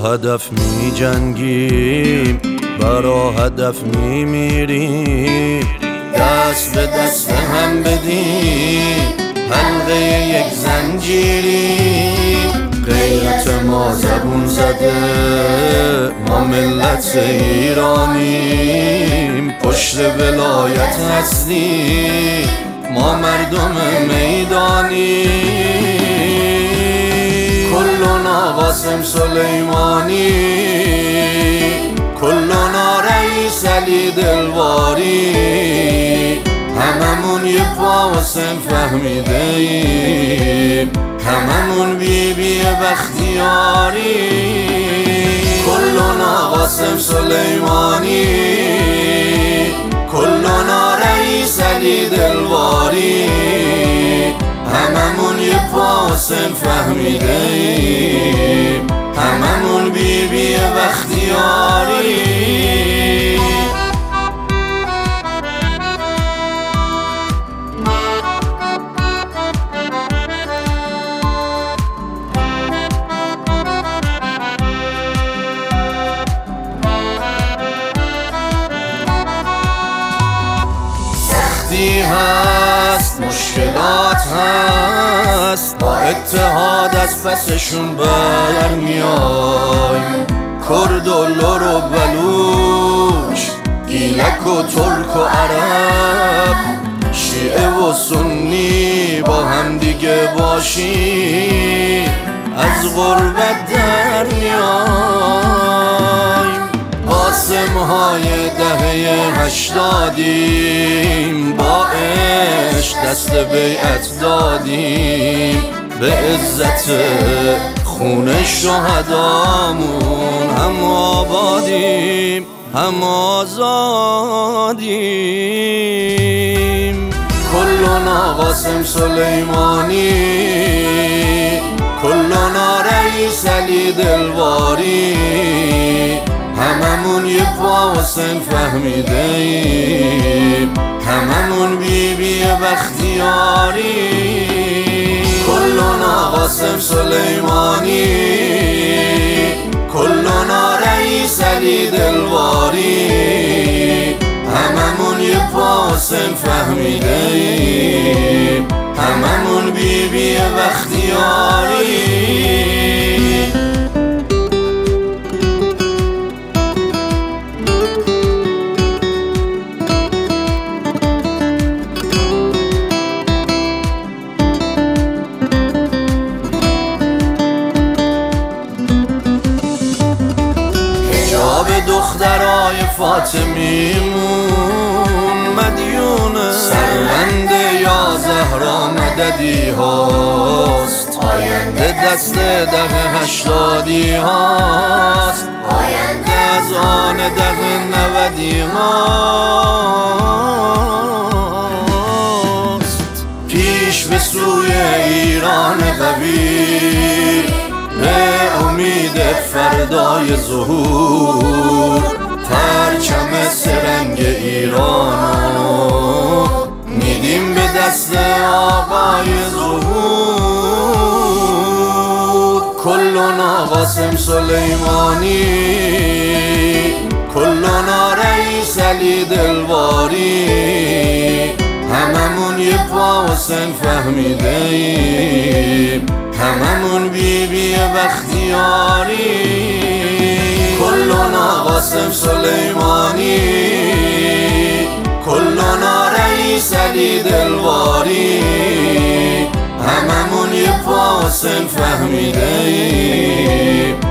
هدف می جنگیم، برا هدف می میریم، دست به دست هم بدیم، حلقه یک زنجیریم. غیرت ما زبون زده، ما ملت ایرانیم، پشت ولایت هستیم، ما مردم میدانیم. کلنا قاسم سلیمانی، کلنا رئیس علی دلواری، هممون یه قاسم فهمیده ایم، هممون بی بی بختیاری. کلنا قاسم سلیمانی، کلنا رئیس علی دلواری، هممون یه قاسم فهمیده ایم، هممون بی بی بختیاری. هست مشکلات هست، با اتحاد از پسشون برمیایم. کرد و لر و بلوچ، گیلک و ترک و عرب، شیعه و سنی با هم دیگه باشیم، از غربت در میایم. قاسم های دهه 80 با عشق دست بیعت دادیم، به عزت خون شهدامون هم آبادیم هم آزادیم. کلنا قاسم سلیمانی، کلنا رئیس علی دلواری، هممون یه قاسم فهمیده ایم، هممون بی بی بختیاری. کلنا قاسم سلیمانی، کلنا رئیس علی دلواری، هممون یه قاسم فهمیده ایم، هممون بی بی بختیاری. دخترای فاطمیمون مدیونه، سربند یا زهرا مددی هاست، آینده دست دهه 80 هاست، آینده از آن دهه 90 هاست. پیش به سوی ایران قوی، به امید فردای ظهور، پرچم سرنگ ایرانو میدیم به دست آقای ظهور. کلنا قاسم سلیمانی، کلنا رئیس علی دلواری، هممون یه قاسم فهمیده ایم، هممون بی بی بختیاری. کلنا قاسم سلیمانی، کلنا رئیس علی دلواری، هممون یه قاسم فهمیده ایم،